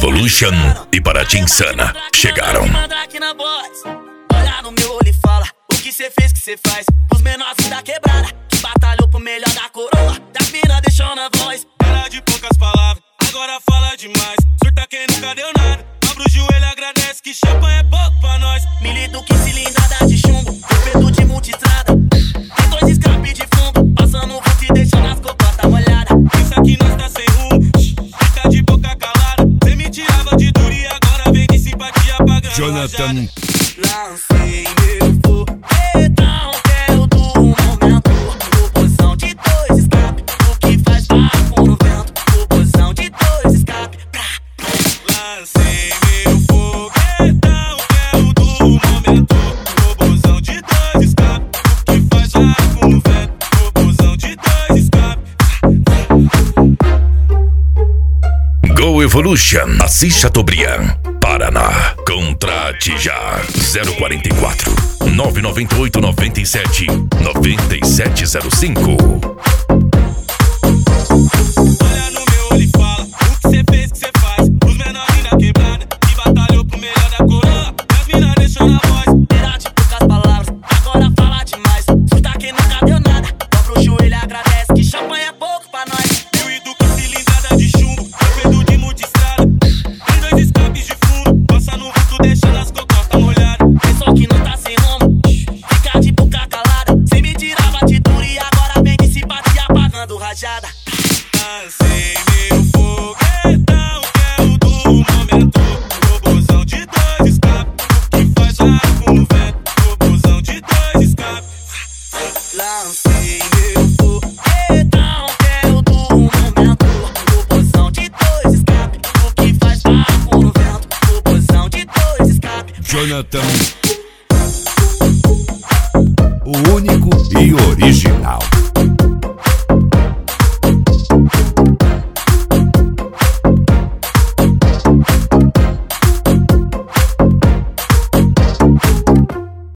Evolution e Paraty Insana chegaram. Olha no meu olho e fala o que cê fez, que cê faz. Os menores da quebrada, que batalhou pro melhor da coroa. Das mina deixou na voz. Era de poucas palavras, agora fala demais. Surta quem nunca deu nada, abre o joelho, agradece que champanhe é pouco pra nós. Milito que cilindrada de chumbo, torpedo de multistrada. Tem 2 escape de fundo, passando o vulto e deixando as cocotas molhadas. Pensa que nós tá sem rumo, fica de boca calada. Cê me tirava de duro e agora vem de simpatia pagando Jonathan. Lancei meu foguetão, quero do momento. Proporção de 2 escape, o que faz barco no vento. Proporção de 2 escape. Lancei meu foguetão, quero do momento. Proporção de 2 escape, o que faz barco no vento. Proporção de 2 escape. Go Evolution, Assis Chateaubriand, Paraná. Contrate já. 044 998 97 9705. Olha no meu olho e fala o que cê fez, que cê faz. Os menores da quebrada, que batalhou pro melhor da coroa. As mina deixou na voz. Era de poucas palavras, agora fala demais. Surta quem nunca deu nada, dobra o joelho e agradece que champanhe é pouco pra nós. Eu e Duque cilindrada de chumbo, torpedo de multistrada. Tem 2 escapes de fundo, passa no vulto deixando as cocotas molhadas. Pessoal que não tá sem rumo, fica de boca calada. Cê me tirava de duro e agora vem de simpatia pagando rajada. Lancei meu foguetão, quero do momento. Proporção de 2 escape, o que faz barco no vento. Proporção de 2 escape. Lancei meu foguetão, quero do momento. Proporção de 2 escape, o que faz barco no vento. Proporção de 2 escape. Jonathan, o único e original.